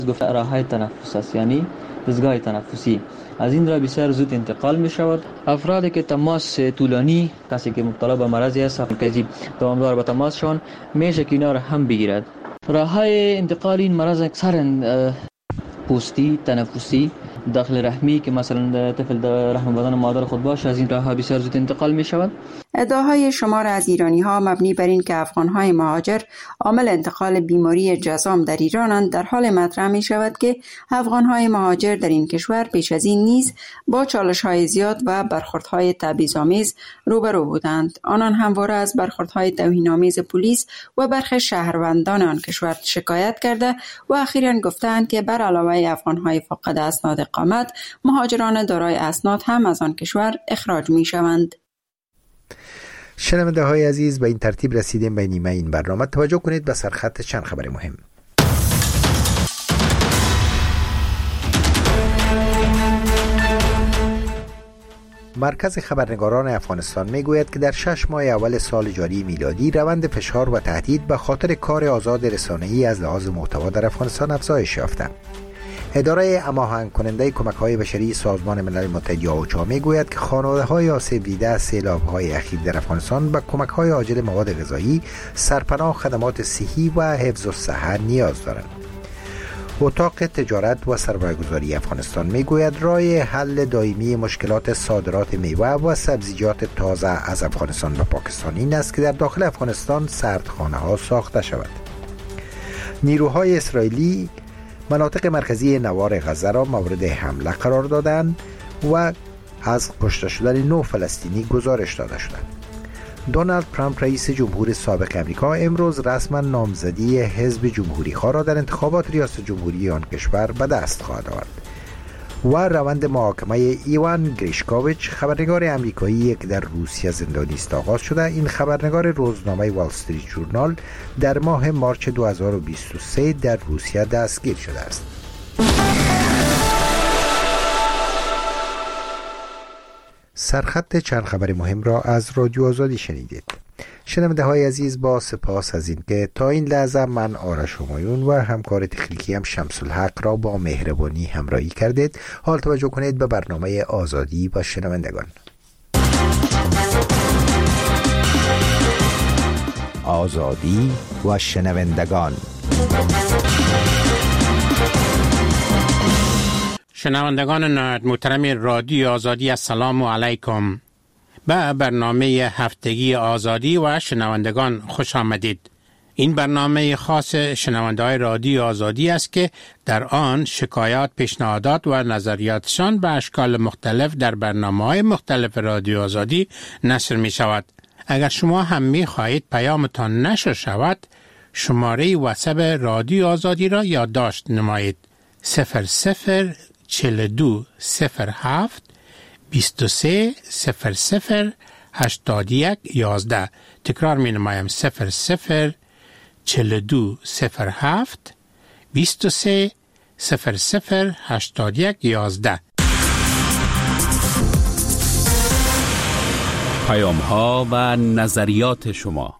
گفت راههای تنفس است، یعنی دستگاه تنفسی. از این را بسیار زود انتقال می شود. افرادی که تماس طولانی، کسی که مبتلا به مرضی است که دوامدار به تماس شون، میشه که اینا را هم بگیرد. راههای انتقال این مرض اکثرا پوستی، تنفسی، داخل رحمی که مثلا طفل در رحم بدن مادر خود باشه، از این راهها بسیار زود انتقال می شود. ادعاهای شمار از ایرانی‌ها مبنی بر این که افغان‌های مهاجر عامل انتقال بیماری جذام در ایرانند، در حال مطرح می شود که افغان‌های مهاجر در این کشور پیش از این نیز با چالش‌های زیاد و برخوردهای تبعیض‌آمیز روبرو بودند. آنان همواره از برخوردهای توهین‌آمیز پلیس و برخی شهروندان آن کشور شکایت کرده و اخیراً گفتند که بر علاوه افغان‌های فاقد اسناد اقامت، مهاجران دارای اسناد هم از آن کشور اخراج می‌شوند. شنونده های عزیز، به این ترتیب رسیدیم به نیمه این برنامه. توجه کنید به سرخط چند خبر مهم. مرکز خبرنگاران افغانستان میگوید که در 6 ماه اول سال جاری میلادی روند فشار و تهدید به خاطر کار آزاد رسانه‌ای از لحاظ محتوا در افغانستان افزایش یافته. اداره هماهنگ کننده کمک‌های بشری سازمان ملل متحد یا اوچا میگوید که خانواده‌های آسیب دیده از سیلاب‌های اخیر در افغانستان به کمک‌های عاجل مواد غذایی، سرپناه، خدمات صحی و حفظ الصحه نیاز دارند. اتاق تجارت و سرمایه‌گذاری افغانستان میگوید راه حل دائمی مشکلات صادرات میوه و سبزیجات تازه از افغانستان به پاکستان این است که در داخل افغانستان سردخانه‌ها ساخته شود. نیروهای اسرائیلی مناطق مرکزی نوار غزه را مورد حمله قرار دادند و از کشته شدن 9 فلسطینی گزارش داده شدند. دونالد ترامپ رئیس جمهور سابق امریکا امروز رسما نامزدی حزب جمهوری خواه را در انتخابات ریاست جمهوری آن کشور به دست خواهد آورد. و روند محاکمه ایوان گریشکوویچ، خبرنگار امریکایی که در روسیه زندانی است، آغاز شده. این خبرنگار روزنامه وال استریت ژورنال در ماه مارچ 2023 در روسیه دستگیر شده است. سرخط چند خبر مهم را از رادیو آزادی شنیدید. شنونده های عزیز، با سپاس از این که تا این لحظه من آرش همایون و همکار تکنیکی هم شمس الحق را با مهربانی همراهی کردید. حال توجه کنید به برنامه آزادی و شنوندگان. آزادی و شنوندگان. شنوندگان نهایت محترم رادیو آزادی، السلام علیکم. به برنامه هفتگی آزادی و شنوندگان خوش آمدید. این برنامه خاص شنونده‌های رادیو آزادی است که در آن شکایات، پیشنهادات و نظریاتشان به اشکال مختلف در برنامه‌های مختلف رادیو آزادی نشر می شود. اگر شما هم می خواهید پیامتان نشر شود، شماره واتساپ رادیو آزادی را یادداشت نمایید: 004207 23 00 81 11. تکرار می نمایم: 004207 23 00 81 11. پیام ها و نظریات شما.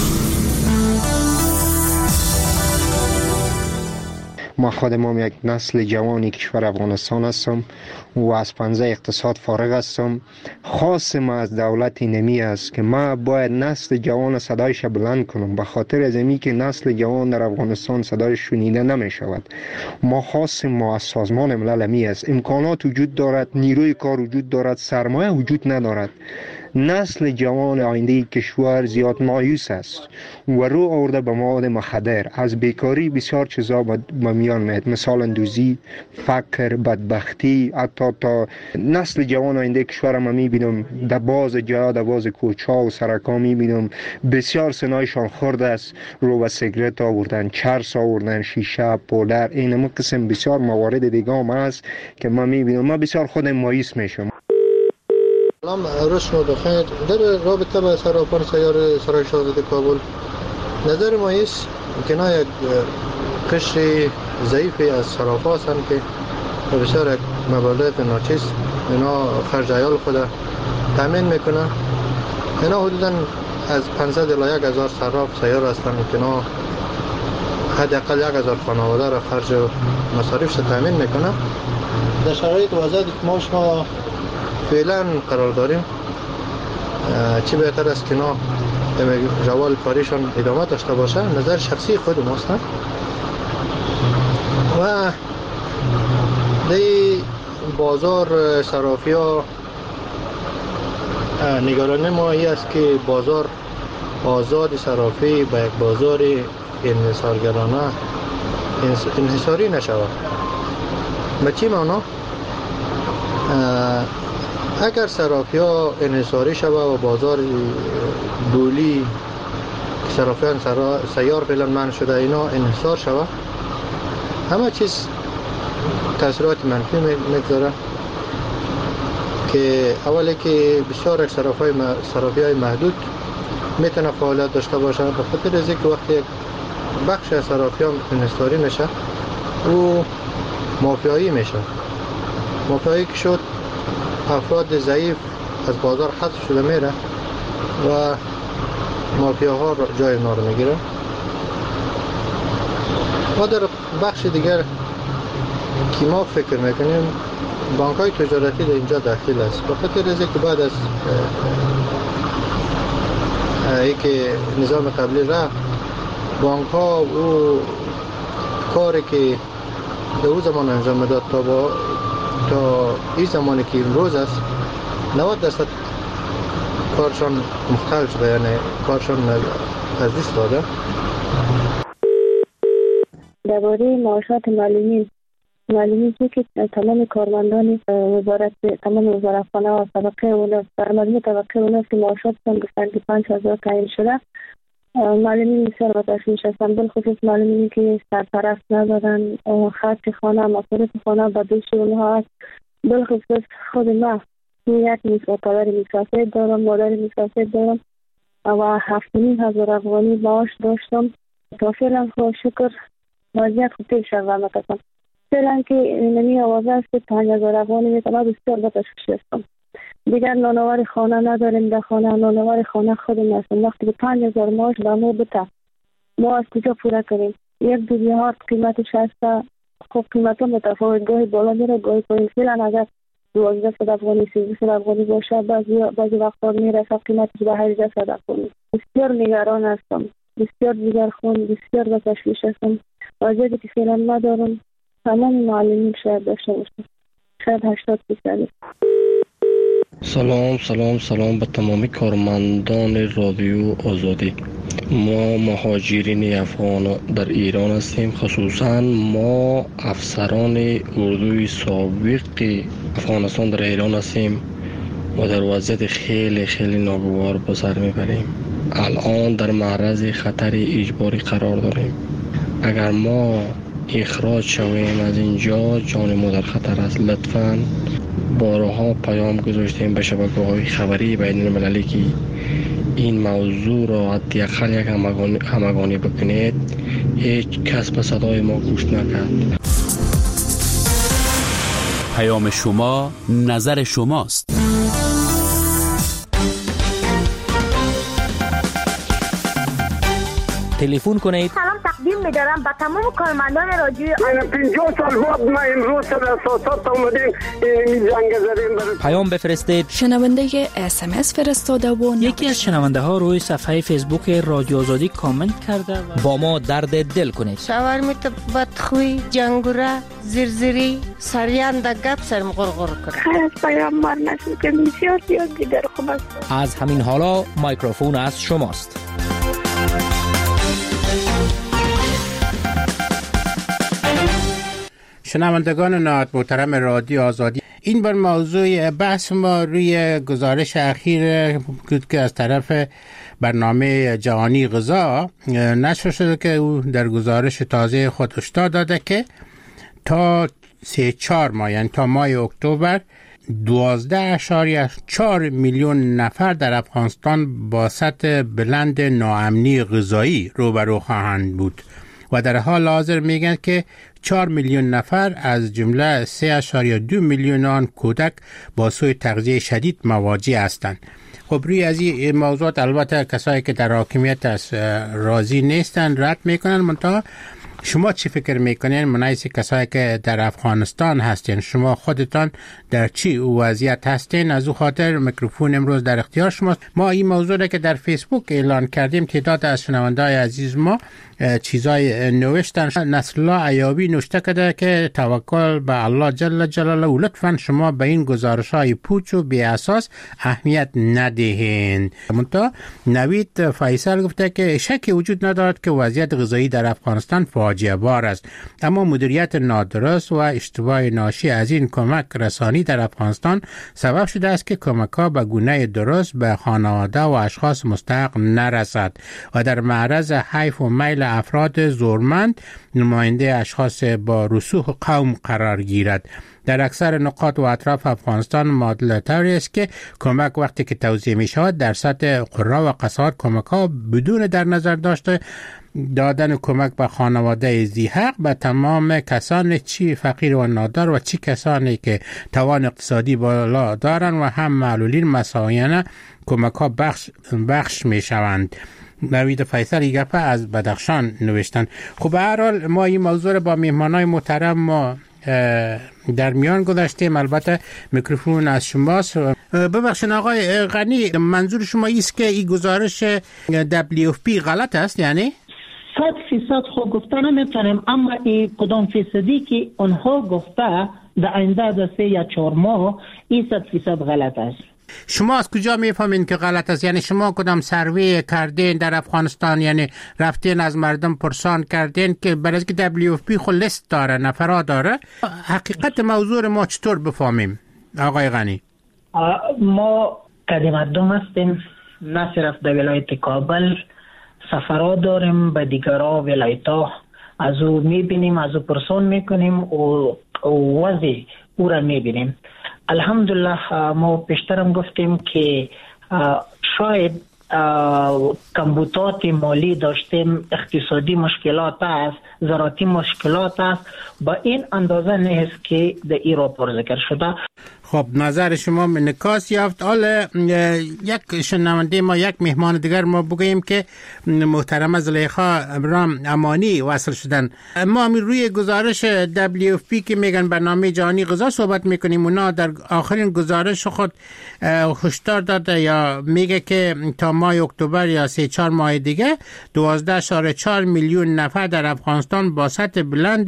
ما خودم یک نسل جوانی کشور افغانستان هستم و از پنجه اقتصاد فارغ هستم. خاص ما از دولت نمی است که ما باید نسل جوان صدایش بلند کنم، به خاطر از اینکه که نسل جوان در افغانستان صدایش شنیده نمی شود. ما خاص ما از سازمان ملل می است. امکانات وجود دارد، نیروی کار وجود دارد، سرمایه وجود ندارد. نسل جوان آینده کشور زیاد مایوس است و رو آورده به مواد مخدر. از بیکاری بسیار چیزا به میان میاد، مثال اندوزی، فقر، بدبختی. حتی تا نسل جوان آینده کشور ما میبینم در باز جا، در باز کوچه و سرکا میبینم بسیار سنایشان خورده است. رو به سیگرت آوردن، چرس آوردن، شیشه، پودر، این قسم بسیار موارد دیگه هم هست که ما میبینم. ما بسیار خودم مایوس میشم. سلام، روز شما بخیر. در رابطه با صرافان سیار سرای شاهزاده کابل، نظر ما است که اینا یک قشر ضعیفی از صرافا هستند که بسیار یک مبالغ ناچیز اینا خرج عیال خود تامین میکنن. اینا حدودا از 500 الی 1000 صراف سیار هستند که اینا حداقل 1000 خانواده را خرج و مصاریفش تامین میکنه. در شرایط وضعیتی که ما فعلا قرار داریم، چی بهتر است که اینا روال کاریشان ادامه داشته باشه. نظر شخصی خود ماست و دی بازار صرافی ها نگرانی ما ای است که بازار آزاد صرافی به یک بازار انحصارگرانه انحصاری نشود. به چی معنا؟ اگر صرافی ها انحصاری شود و بازار دولی صرافیان سیار فعلا منع شده اینا انحصار شود، همه چیز تاثیرات منفی میگذاره که اولی که بسیار صرافی های محدود میتونه فعالیت داشته باشه، به خاطر از اینکه وقتی یک بخش از صرافیان انحصاری میشه او مافیایی میشه. مافیایی که شد افراد ضعیف از بازار حذف شده میره و مافیاها جای اونا رو میگیره. و در بخش دیگر که ما فکر میکنیم بانک های تجارتی در اینجا داخل است، به خاطر از اینکه بعد از اینکه نظام قبلی رفت بانک ها او کاری که در او زمان انجام میداد تا این زمانی که امروز است 90% کارشان مختل شده، یعنی کارشان از دست داده. درباره معاشات معلومی که تمام کارمندان وزارت تمام وزارتخانه و طبقه اول در مجموع طبقه اول که معاشاتشان گفتن که 5000 تعیین شده، معلمین بسیار با تشویش هستند. بالخصوص معلمینی که سرپرست ندارن، خرج خانه مصارف خانه به دوش اونها است. بالخصوص خود ما یک پدر مسافر دارم، مادر مسافر دارم و 7,500 افغانی معاش داشتم. تا فعلا خود شکر وضعیت خوب پیش روان است. فعلا که اینمی آوازه است که 5,000 افغانی میتونه بسیار با تشویش هستم. دیگر نانوار خانه نداریم در خانه، نانوار خانه خودم هستم. وقتی که 5,000 معاش به ما بده ما از کجا پوره کنیم؟ یک دوزیهات قیمتش هست، خب قیمت ها متفاوت، گاهی بالا میره گاهی پایین. فعلا اگر 1200 افغانی 1300 افغانی باشه بعضی وقتا میرسه قیمتش به 1800 افغانی. بسیار نگران هستم، بسیار دیگرخوان، بسیار با تشویش هستم. وضعیتی که فعلا ندارم تمام معلمین شاید داشته باشم، شاید 80%. سلام به تمامی کارمندان رادیو آزادی. ما مهاجرین افغان در ایران هستیم، خصوصا ما افسران اردوی سابق افغانستان در ایران هستیم و در وضعیت خیلی ناگوار به سر میبریم. الان در معرض خطر اجباری قرار داریم. اگر ما اخراج شویم از اینجا جان ما در خطر است. لطفاً بارها پیام گذاشتیم به شبکه‌های خبری بین المللی که این موضوع را حداقل یک همگانی بکنید. هیچ کس به صدای ما گوش نکرد. پیام شما نظر شماست. تلفن کنید. سلام تقدیم می‌دارم به تمام کارمندان رادیو. 50 سال بعد ما امروز در اساسات اومدیم این جنگ زدیم. پیام بفرستید. شنونده SMS فرستاده و یکی از شنونده ها روی صفحه فیسبوک رادیو آزادی کامنت کرده و با ما درد دل کنید. شاورمیت بدخوی، جنگوره، زرزری، سریان در گپ سرم غرغر کنه. خیلی پیام مار نشد که بسیار دیگر خوب است. از همین حالا مایکروفون از شماست. شنوندگان نهایت محترم رادیو آزادی، این بار موضوع بحث ما روی گزارش اخیر بود که از طرف برنامه جهانی غذا نشر شده که او در گزارش تازه خود هشدار داده که تا 3-4 ماه، یعنی تا ماه اکتبر 12.4 میلیون نفر در افغانستان با سطح بلند ناامنی غذایی روبرو خواهند بود و در حال حاضر میگن که 4 میلیون نفر از جمله 3.2 میلیون آن کودک با سوء تغذیه شدید مواجه هستند. خب روی از این موضوعات البته کسایی که در حاکمیت راضی نیستن رد میکنن، منتها شما چی فکر میکنین منایسی کسایی که در افغانستان هستین؟ شما خودتان در چی وضعیت هستین؟ از او خاطر میکروفون امروز در اختیار شماست. ما این موضوع را که در فیسبوک اعلان کردیم، تعداد از شنونده‌های عزیز ما چیزای نوشتن. نصرالله ایابی نوشته کرده که توکل به الله جل جلاله و لطفاً شما به این گزارش‌های پوچ و بی اساس اهمیت ندهین. منتها نوید فیصل گفته که شکی وجود ندارد که وضعیت غذایی در افغانستان فاجعه بار است، اما مدیریت نادرست و اشتباه ناشی از این کمک رسانی در افغانستان سبب شده است که کمک‌ها به گونه درست به خانواده و اشخاص مستحق نرسد و در معرض حیف و میل افراد زورمند نماینده اشخاص با رسوخ قوم قرار گیرد. در اکثر نقاط و اطراف افغانستان معادله طوری است که کمک وقتی که توزیع می شود در سطح قرا و قصات کمک ها بدون در نظر داشته دادن کمک به خانواده ذی حق به تمام کسان چی فقیر و نادار و چی کسانی که توان اقتصادی بالا دارند و هم معلولین مساویانه کمک ها بخش می شوند. نوید فیصل گپه از بدخشان نوشتن. خب به هر حال ما این موضوع را با مهمانای محترم ما در میان گذاشتیم. البته میکروفون از شماست. ببخشید آقای غنی، منظور شما ایست که این گزارش WFP غلط است؟ یعنی 100% خود گفته نمیتونیم، اما این کدام فیصدی که اونها گفته در آینده از 3 یا 4 ماه این 100% غلط است. شما از کجا میفهمین که غلط است؟ یعنی شما کدام سروی کردین در افغانستان؟ یعنی رفتین از مردم پرسان کردین که برای که WFP خود لیست داره، نفرا داره؟ حقیقت موضوع ما چطور بفهمیم آقای غنی؟ ما که مردم هستیم، نه صرف در ولایت کابل، سفرها داریم به دیگرها ولایت ها، از او میبینیم، از او پرسان میکنیم و وضع او را میبینیم. الحمدلله ما پیشترم گفتیم که شاید کمبودات مالی داشتیم، اقتصادی مشکلات است، زراعتی مشکلات است، با این اندازه نیست که در ایران پر ذکر شده. خب نظر شما نکاس یافت. حالا یک شنونده ما، یک مهمان دیگر ما بگوییم که محترم زلیخا ابراهیم امانی وصل شدن. ما روی گزارش WFP که میگن برنامه جهانی غذا صحبت میکنیم، اونا در آخرین گزارش خود هشدار داده یا میگه که تا ماه اکتبر یا 3-4 ماه دیگه 12.4 میلیون نفر در افغانستان با سطح بلند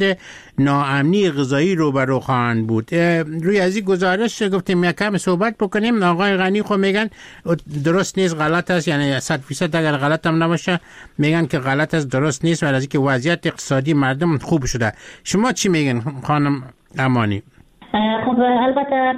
ناامنی غذایی روبرو خواهند بود. روی از این گزارش گفتیم یک کم صحبت بکنیم. آقای غنی خو میگن درست نیست، غلط است، یعنی 100% اگر غلط هم نباشه میگن که غلط است، درست نیست، ولی از اینکه وضعیت اقتصادی مردم خوب شده. شما چی میگن خانم امانی؟ خب البته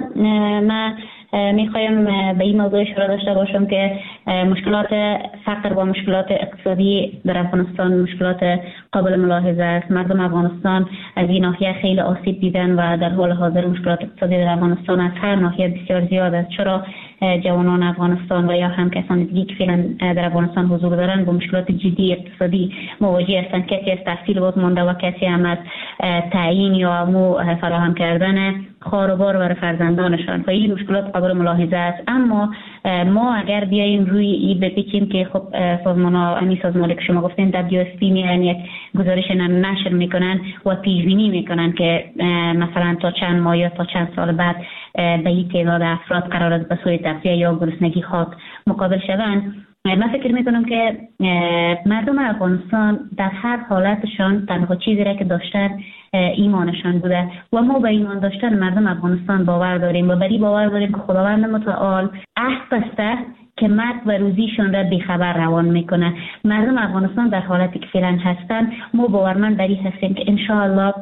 من میخوایم به این موضوع اشاره داشته باشم که مشکلات فقر و مشکلات اقتصادی در افغانستان مشکلات قابل ملاحظه است. مردم افغانستان از این ناحیه خیلی آسیب دیدن و در حال حاضر مشکلات اقتصادی در افغانستان از هر ناحیه بسیار زیاد است. چرا جوانان افغانستان و یا هم کسان دیگه که فعلا در افغانستان حضور دارند با مشکلات جدی اقتصادی مواجه هستند. کسی از تحصیل باز مانده و کسی هم از تعیین یا فراهم کردن خاروبار برای فرزندانشان و این مشکلات قابل ملاحظه است. اما ما اگر بیاییم روی این بپیچیم که خب سازمانی که شما گفتین WFP میان یک گزارش نشر میکنن و پیش بینی میکنن که مثلا تا چند ماه یا تا چند سال بعد به این تعداد افراد قرار است به سوی تغذیه یا گرسنگی خاک مقابل شوند. من فکر میکنم که مردم افغانستان در هر حالتشان تنها چیزی را که داشتن ایمانشان بوده و ما به ایمان داشتن مردم افغانستان باور داریم و بری باور داریم که خداوند متعال عهد بسته که مرگ و روزیشون را بیخبر روان میکنه. مردم افغانستان در حالتی که فعلا هستن ما باورمند بری هستیم که انشاءالله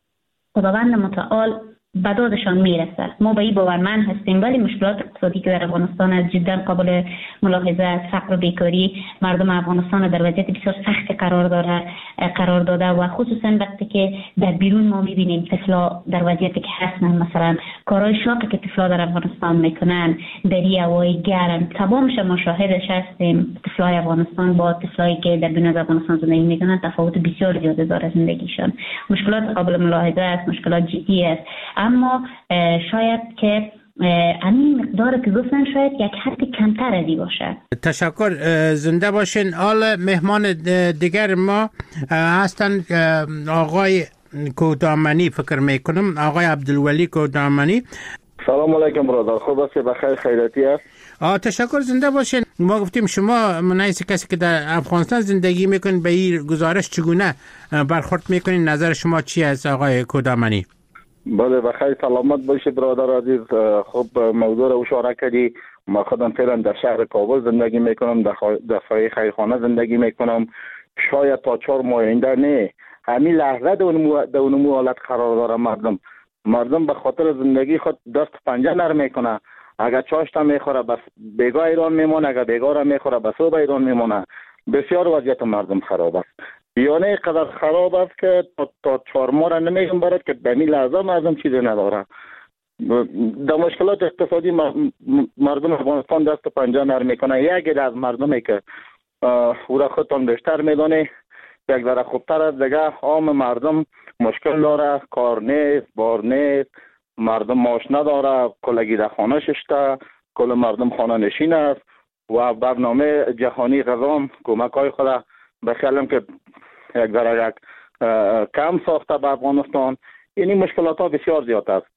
خداوند متعال به دادشان میرسه. ما به این باورمند هستیم، ولی مشکلات اقتصادی که در افغانستان از جدا قابل ملاحظه است. فقر و بیکاری مردم افغانستان در وضعیت بسیار سخت قرار داده و خصوصا وقتی که در بیرون ما میبینیم طفلا در وضعیتی که هستن، مثلا کارهای شاقی که طفلا در افغانستان میکنن، دری هوای گرم، تمامش ما شاهدش هستیم. طفلای افغانستان با طفلایی که در بیرون از افغانستان زندگی میکنن تفاوت بسیار زیاده داره زندگیشان. مشکلات قابل ملاحظه است، مشکلات جدی است، اما شاید که همین مقدار که گفتن شاید یک حد کمتر ازی باشه. تشکر، زنده باشین. حال مهمان دیگر ما هستن آقای کودامنی، فکر میکنم آقای عبدالولی کودامنی. سلام علیکم برادر، خوب است؟ بخیر، خیراتی است؟ تشکر، زنده باشین. ما گفتیم شما منایس کسی که در افغانستان زندگی میکنین به این گزارش چگونه برخورد میکنین؟ نظر شما چی است آقای کودامنی؟ بله بخیر، سلامت باشی برادر عزیز. خب موضوع رو اشاره کردی. ما خودم فعلا در شهر کابل زندگی میکنم، در سایه خیرخانه زندگی میکنم. شاید تا 4 ماه آینده نه، همین لحظه در اون حالت قرار داره. مردم به خاطر زندگی خود دست پنجه نرم میکنه. اگر چاشت میخوره بس بیگاه ایران میمونه، اگر بیگاه را میخوره بس او به ایران میمونه. بسیار وضعیت مردم خراب است، یعنی قدر خراب است که تا 4 ماه را نمیگم برد که به این لحظه مردم چیزی نداره. در مشکلات اقتصادی مردم افغانستان دست پنجه نرم میکنه. یکی از مردمی که او را خودتان بیشتر میدانه یک ذره خوبتر از دیگه عام مردم مشکل داره، کار نیست، بار نیست، مردم معاش نداره، کلگی در خانه ششته، کل مردم خانه نشین است و برنامه جهانی غذا کمک های خود به خیالم که یک ذره کم ساخته به افغانستان. یعنی مشکلات ها بسیار زیاد است.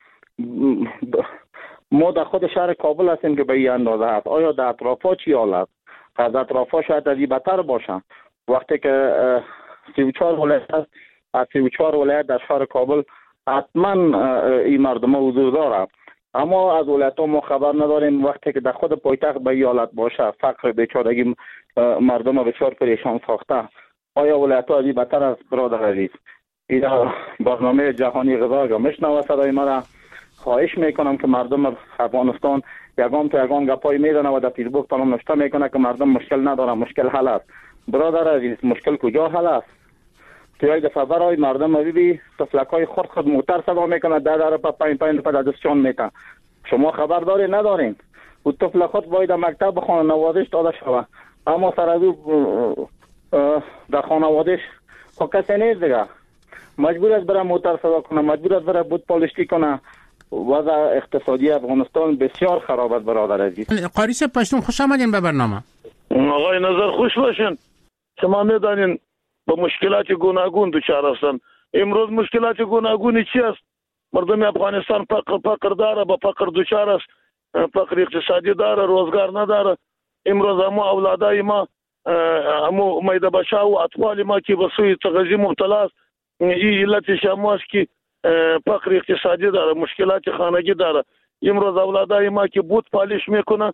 ما در خود شهر کابل هستیم که به این اندازه هست. آیا در اطراف ها چی حال است؟ از اطراف ها شاید از این بدتر باشن. وقتی که 34 ولایت است، از 34 ولایت در شهر کابل حتما این مردم ها حضور داره، اما از ولایت ها ما خبر نداریم. وقتی که در خود پایتخت به این حالت باشه، فقر، بیچارگی مردم ها بسیار پریشان ساخته، آیا ولایت ها از این بدتر است برادر عزیز؟ این برنامه جهانی غذا را میشنوه صدای مرا. خواهش میکنم که مردم افغانستان یگان تا یگان گپای میزنه و در فیسبوک تمام نوشته میکنه که مردم مشکل نداره، مشکل حل است. برادر عزیز، مشکل کجا حل است؟ تو یک دفعه برای مردم ببینی طفلکای خود موتر صدا میکنه، در پا پایین پا دستشان میکنه. شما خبر داری ندارین؟ او طفل خود باید مکتب بخونه، نوازش داده شود، اما سر از او در خانوادش خب کسی نیست دیگه. مجبور است برای موتر صدا کنه، مجبور است برای بود پالشتی کنه. وضع اقتصادی افغانستان بسیار خراب است برادر عزیز. قاریس پشتون، خوش آمدین به برنامه. آقای نظر خوش باشین. شما میدانین با مشکلات گوناگون دچار هستند. امروز مشکلات گوناگونی چی است؟ مردم افغانستان فقر داره، با فقر دچار است، فقر اقتصادی داره، روزگار نداره. امروز اما اولادای ما، اما میده بچا و اطفال ما که به سوی تغذیه مبتلا است. این علت شما است که فقر اقتصادی داره، مشکلات خانگی داره. امروز اولادای ما که بود پالش میکنه،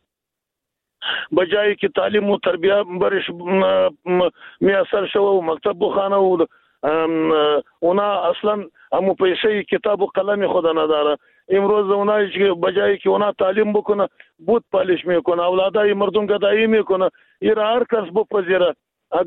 بجایی که تعلیم و تربیه برش میسر شوه و مکتب بخانه و اونا اصلا همو پیسه کتاب و قلم خود نداره. امروز اونا بجایی که اونا تعلیم بکنه بود پالش میکنه، اولادای مردم گدایی میکنه. این هر کس بپذیره.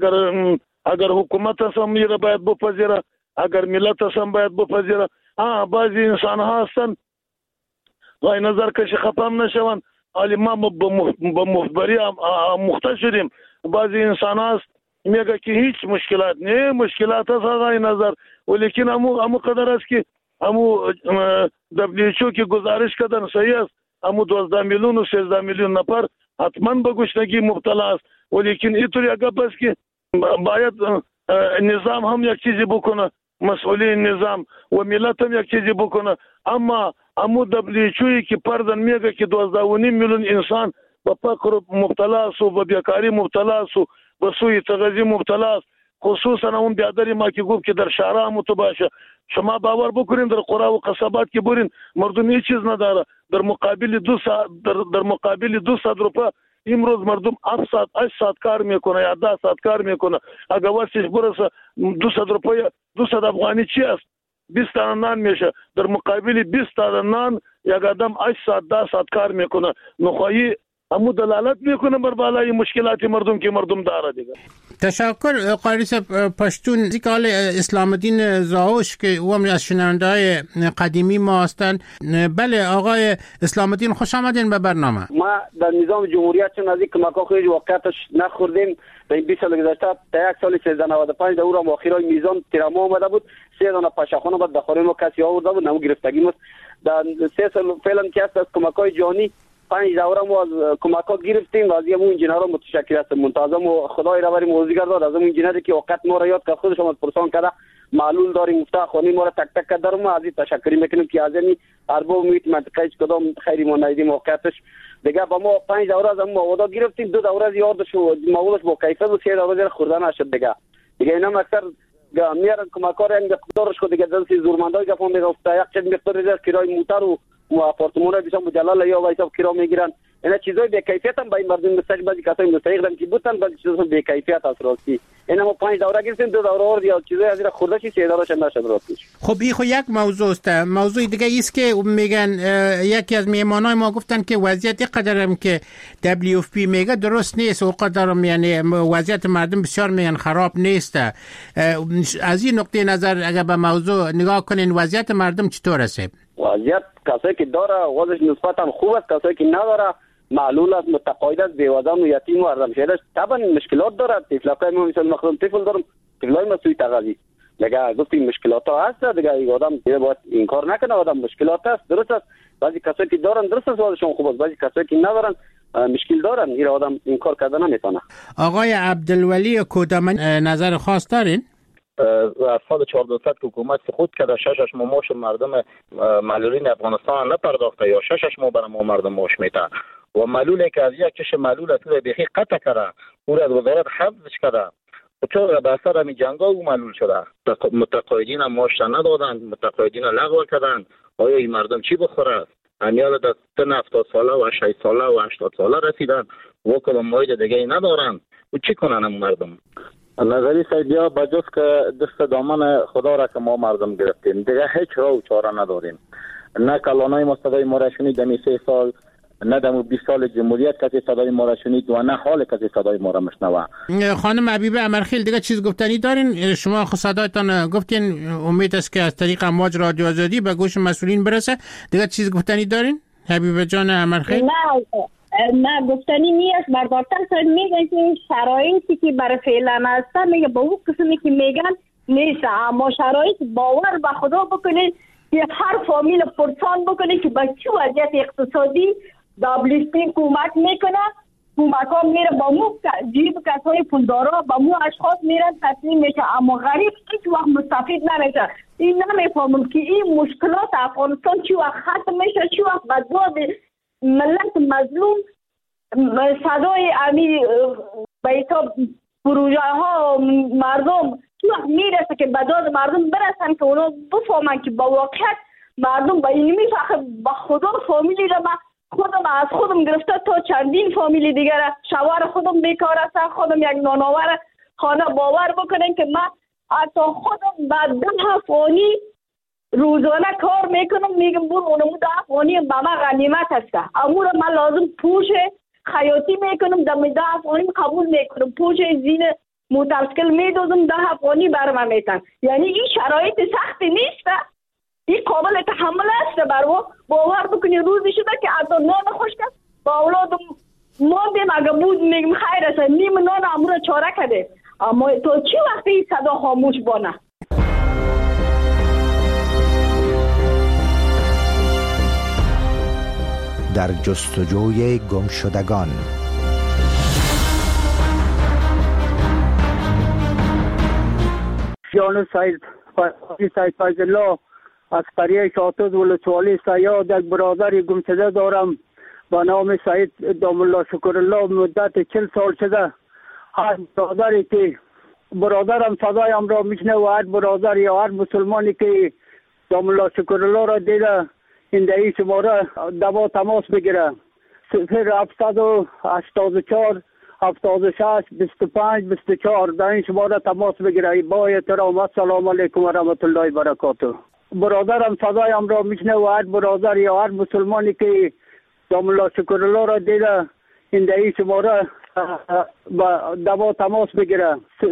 اگر حکومت هم این باید بپذیره، اگر ملت هم باید بپذیره. بعضی انسان ها هستن غای نظر کش خفم نشون، ولی ما به مخبری محتاج شدیم. بعضی انسان هست میگه که هیچ مشکلات نه، مشکلات هست غای نظر، ولیکن امو قدر است که امو WHO که گزارش کردن صحیح است، امو 12 میلیون و 13 میلیون نفر حتما به گشنگی مبتلا است. ولیکن اینطور یک گپ است که باید نظام هم یک چیزی بکنه، مسئولین نظام و ملت هم یک چیزی بکنه. اما امو WHO که پردن میگه که 12.5 میلیون انسان به فقر مبتلا است و به بیکاری مبتلا است و به سوی تغذیه مبتلا است. خصوصا اون بیادری ما که گفت که در شهرها متباشه. شما باور بکنین در قرا و قصبات که برین مردم هیچ چیز نداره. در مقابل 200 روپیه امروز مردم 8 ساعت کار میکنه یا 10 ساعت کار میکنه. اگر واسش برسه 200 روپیه 200 افغانی چی است؟ 20 تا نان میشه. در مقابل 20 تا نان یک آدم 8 ساعت 10 ساعت کار میکنه. نخواهی همو دلالت میکنه بر بالای مشکلات مردم که مردم داره دیگه. تشکر قاری صاحب. پشتون زیکال اسلام الدین زاوش که او هم از شنونده‌های قدیمی ما هستند. بله آقای اسلام الدین، خوش آمدین به برنامه. ما در نظام جمهوریت چون از این کمک‌ها خیلی واقعیتش نخوردیم. در این 20 سال گذشته تا یک سال 1395 در او را آخرای میزان تیراما آمده بود. 3 دانه پاشخانه بعد داخل ما کسی آورده بود، نمو گرفتگی بود. در 3 سال فعلا که است از کمک‌های جهانی 5 دوره ما از کمک‌ها گرفتیم و از همون انجینرها متشکر هستم. منتظم و خدای را بریم موزیگر داد از همون انجینری که وقت ما را یاد کرد، خودش هم پرسان کرده معلول داریم مفتاح خانی ما را تک تک کرد. ما از این تشکر میکنیم که از این ارباب میت منطقه کدام خیری ما ندیدیم واقعیتش دیگه. با ما 5 دوره از ما ودا گرفتیم، 2 دوره از یادش و موادش با کیفیت و 3 دوره خوردن نشد دیگه اینا اکثر میارن کمک‌ها را مقدارش خود دیگه دلسی زورمندای گفتم میگه یک چیز مقدار کرای موتر و آپارتمان‌ها بسیار مجلل یا وایسا کرا میگیرن. اینا چیزای به کیفیت هم با این مردم مستج بعضی کسای مستحق که بودن بعضی چیزا به کیفیت است راستی. اینا ما 5 دوره گرفتیم، 2 دوره ور یا چیزای از این خورده چی 3 دورهش نشد راستی. خب این خو یک موضوع است. موضوع دیگه است که میگن یکی از میهمانای ما گفتن که وضعیت قدرم که WFP میگه درست نیست و قدرم یعنی وضعیت مردم بسیار میگن خراب نیست. از این نقطه نظر اگر به موضوع نگاه کنین وضعیت مردم چطور است؟ وضعیت کسایی که داره وضعش نسبتا خوب است، کسایی که نداره معلول است، متقاعد است، بیوزن و یتیم و ارزمشده طبعا مشکلات داره. طفلای ما مثلا مخدوم طفل دارم، طفلای ما سوی تغذی دیگه گفتیم مشکلات ها هست دیگه. آدم باید این کار نکنه، آدم مشکلات است درست است. بعضی کسایی که دارن درست است وضعشون خوب است، بعضی کسایی که ندارن مشکل دارن، این آدم این کار کردن نمیتونه. آقای عبدالولی کودمانی نظر خاص دارین؟ از سال 1400 که حکومت سقوط کرده 6 ماه مردم معلولین افغانستان نپرداخته یا 6 ماه برای ما مردم معاش میده و معلولی که از یک کش معلول از بیخی قطع کرده او از وزارت حفظش کرده و چون به اثر همین جنگا او معلول شده. متقاعدین هم معاش ندادند، متقاعدین لغو کردند. آیا این مردم چی بخوره؟ همیال در سن 70 ساله و 60 ساله و 80 ساله رسیدن و کدام موید دیگه ندارن و چی کنن هم مردم؟ نظری سیدیا بجز که دست دامن خدا را که ما مردم گرفتیم دیگه هیچ راه و چاره نداریم. نه کلانای ما صدای ما را شنید دمی 3 سال، نه دمو 20 سال جمهوریت کسی صدای ما را شنید و نه حال کسی صدای ما را مشنوه. خانم حبیبه امرخیل دیگه چیز گفتنی دارین؟ شما خود صدایتان گفتین، امید است که از طریق امواج رادیو آزادی به گوش مسئولین برسه. دیگه چیز گفتنی دارین حبیبه جان امرخیل؟ نه گفتنی نیست. بردارتر سر میگن که شرایطی که برای فعلا هسته میگه با اون قسمی که میگن نیست، اما شرایط باور به خدا بکنید که هر فامیل پرسان بکنید که با چه وضعیت اقتصادی WFP کمک میکنه. کمک ها میره با مو جیب کسای پولدارا با مو اشخاص میرن تسلیم میشه، اما غریب هیچ وقت مستفید نمیشه. این نمیفهمم که این مشکلات افغانستان چی وقت ختم میشه، چی وقت بدباد ملت مظلوم صدای امی بیتا پروژه ها مردم چی وقت میرسه که به داد مردم برسن که اونا بفهمن که با واقعیت مردم با اینی میفخه. با خدا فامیلی را خودم از خودم گرفته تا چندین فامیلی دیگر شوهر خودم بیکار است، خودم یک نانآور خانه. باور بکنین که من حتی خودم بعد 10 افغانی روزانه کار میکنم، میگم برو اونمو 10 افغانی به من غنیمت هسته، امور من لازم پوش خیاطی میکنم، دم 10 افغانی قبول میکنم، پوش زین موترسکل میدوزم 10 افغانی بر من میتن. یعنی این شرایط سختی نیست، این قابل تحمل است. برو باور بکنی روزی شده که از نان خشک با اولادم ماندیم، اگه بود میگم خیر است نیم نان امور چاره کده، اما تو چی وقتی این صدا خاموش بانه؟ در جستجوی گمشدگان. جان سید فیض الله از قریه شاطد ولسوالی سیاد یک برادر گمشده دارم با نام سید دام الله شکر الله. مدت 40 سال شده هر برادری که برادرم صدایم را میشنه و هر برادر یا هر مسلمانی که دام الله شکر الله را دیده این دهی شماره دوا تماس بگیره 0784 76 25 24 در این شماره تماس بگیره. با احترام السلام علیکم و رحمت الله و برکاته. برادرم صدایم را میشنه و هر برادر یا هر مسلمانی که دام الله شکر الله را دیده این دهی شماره با تماس بگیره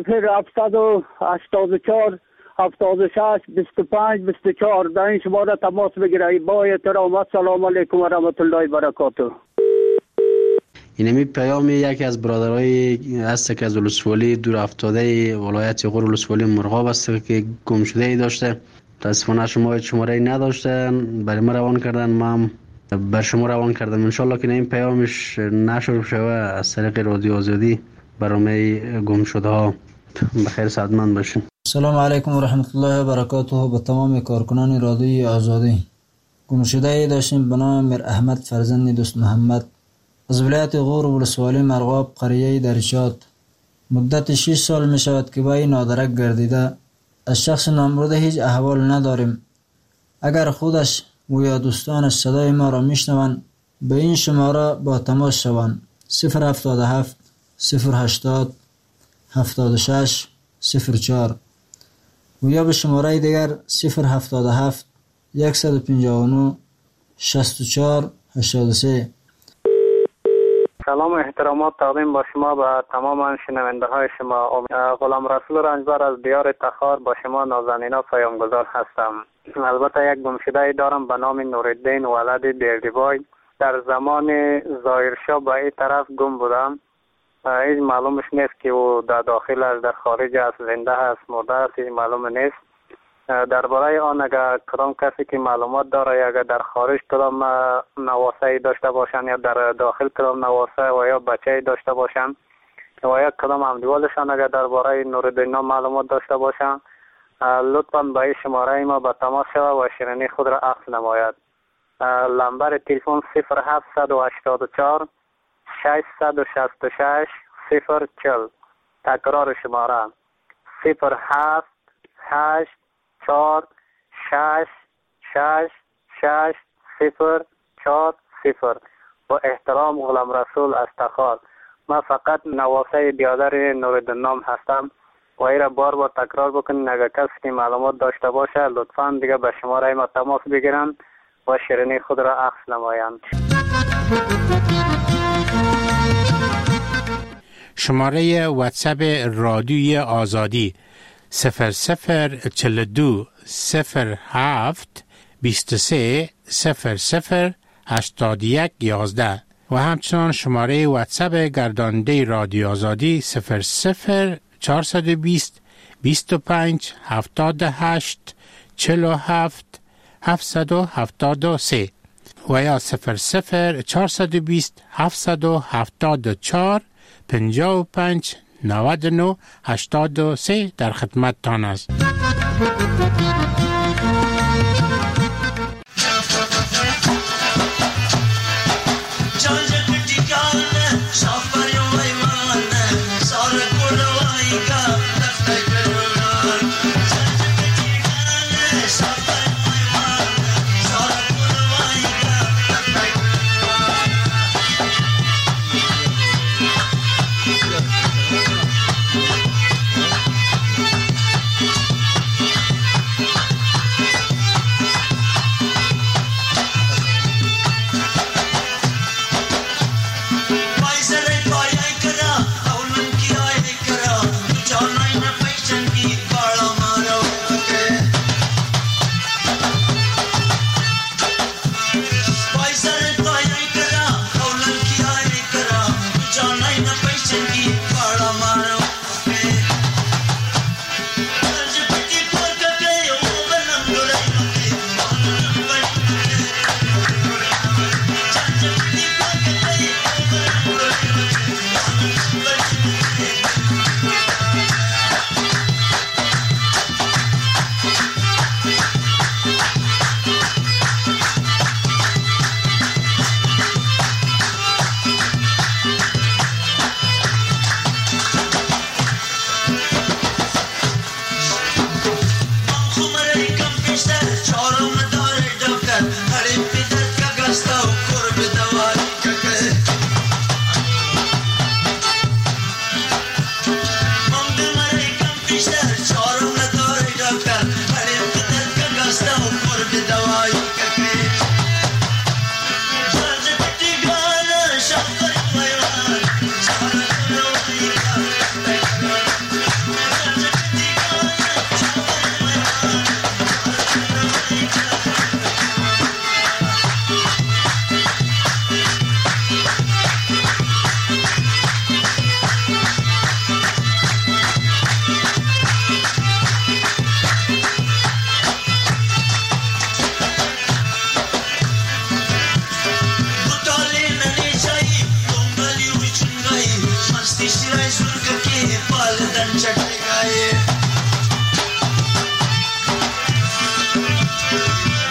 0784 76 25 24 در این شماره تماس بگیره. با احترام السلام علیکم و رحمت الله و برکاته. اینمی پیام یکی از برادرای هست که از ولسوالی دور افتاده ولایت غور ولسوالی مرغاب است که گم شده ای داشته. متاسفانه شماره نداشتن، برای ما روان کردن، ما بر شما روان کردم. انشالله که این پیامش نشر شوه از طریق رادیو آزادی برای گم شده ها. بخیر سعادتمند باشین. سلام علیکم و رحمت الله و برکاته. به تمام کارکنان رادیوی آزادی. گم شده ای داشتیم به نام میر احمد فرزند دوست محمد از ولایت غور ولسوالی مرغاب قریه درشات. مدت 6 سال می شود که با این نادرک گردیده. از شخص نامبرده هیچ احوال نداریم. اگر خودش و یا دوستانش صدای ما را میشنوند به این شماره با تماس شوند 077 080 76 04 و یا به شماره دیگر 077 159 64 83. سلام و احترامات تقدیم با شما به تمام شنونده های شما. غلام رسول رنجبر از دیار تخار با شما نازنینا پیامگذار هستم. البته یک گمشده دارم به نام نورالدین ولد بیردیبای. در زمان ظاهرشاه به این طرف گم بودم. هیچ معلومش نیست که او در داخل است، در خارج است، زنده است، مرده است، هیچ معلوم نیست. درباره آن اگر کدام کسی که معلومات داره یا اگر در خارج کدام نواسه داشته باشن یا در داخل کدام نواسه و یا بچه داشته باشن و یا کدام همدیوالشان اگر درباره نورالدین معلومات داشته باشن لطفاً به این شماره ما به تماس شود و شیرینی خود را عکس نماید. لمبر تلفن 0784 666 040. تکرار شماره 078 4 6 6 6 0 4 0. با احترام غلام رسول از تخار. من فقط نواسه بیادر نورالدین نام هستم و ای را بار بار تکرار بکنین. اگر کسی که معلومات داشته باشه لطفاً دیگه به شماره ما تماس بگیرن و شیرینی خود را عکس نمایند. شماره واتساپ رادیوی آزادی 0042 07 23 00 81 11 و همچنان شماره واتساپ گرداننده رادیو آزادی 00 420 25 78 47 773 و یا 00 420 774 55 99 83 در خدمت تان است.